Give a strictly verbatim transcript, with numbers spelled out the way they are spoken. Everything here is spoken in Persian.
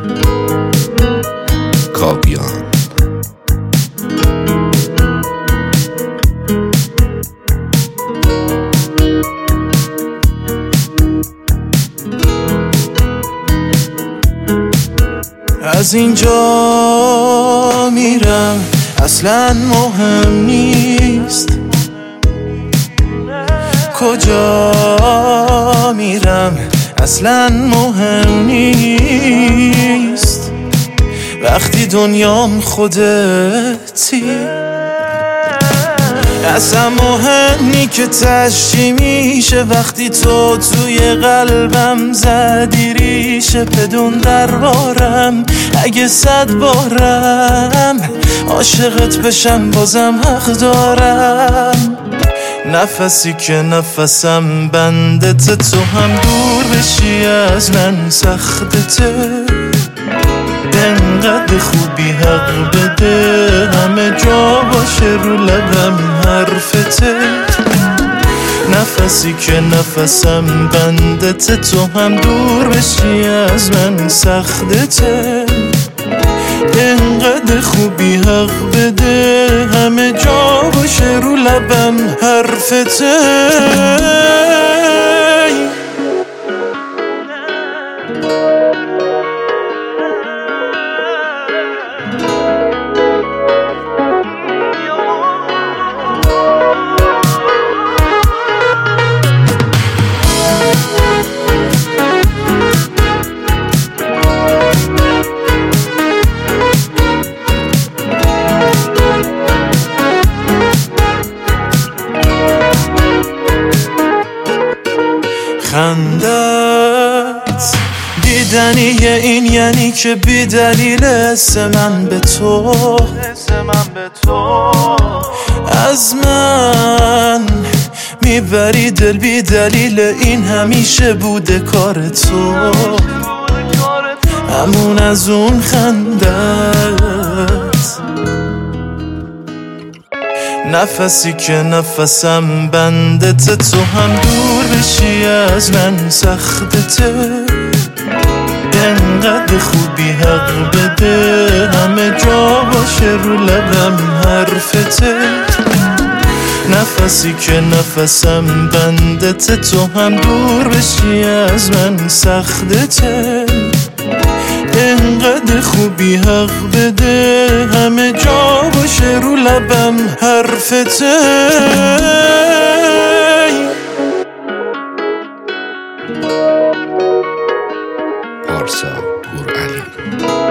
کاویان. از اینجا میرم اصلا مهم نیست، کجا میرم اصلا مهم نیست، وقتی دنیام خودتی اصلا مهم نی که تشتی میشه، وقتی تو توی قلبم زدی ریشه، بدون دربارم اگه صد بارم عاشقت بشم بازم حق دارم. نفسی که نفسم بندته، تو هم دور بشی از من سختته، انقدر خوبی حق بده همه جا باشه رو لبم حرفته. نفسی که نفسم بندته، تو هم دور بشی از من سختته، انقدر خوبی حق بده همه جا باشه رو لبم حرفته. خندت دیدنی این یعنی که بی دلیل اسم من به تو، از من میبری دل بی دلیل، این همیشه بوده کار تو، همون از اون خندت. نفسی که نفسم بندته، تو هم دور بشی از من سختته، انقدر خوبی حق بده همه جا باشه رو لبم حرفته. نفسی که نفسم بندته، تو هم دور بشی از من سختته، انقدر خوبی حق بده همه جا باشه رو لبم حرفته. پارسا پورعلی.